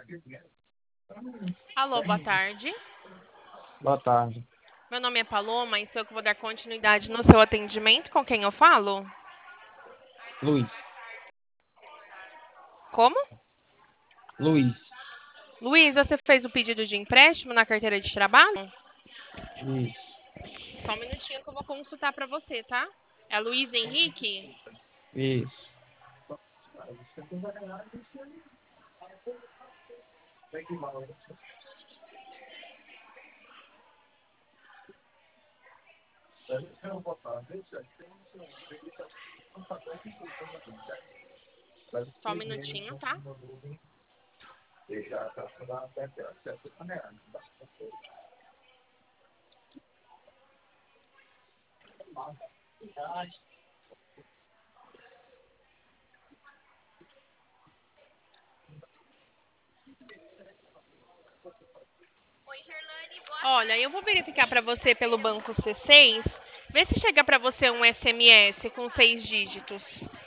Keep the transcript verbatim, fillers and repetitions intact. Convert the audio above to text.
Alô, boa tarde. Boa tarde. Meu nome é Paloma e sou eu que vou dar continuidade no seu atendimento. Com quem eu falo? Luiz. Como? Luiz. Luiz, você fez o pedido de empréstimo na carteira de trabalho? Isso. Só um minutinho que eu vou consultar para você, tá? É Luiz Henrique? Isso. Só um minutinho, tá? Olha, eu vou verificar para você pelo banco C seis. Vê se chega para você um S M S com seis dígitos.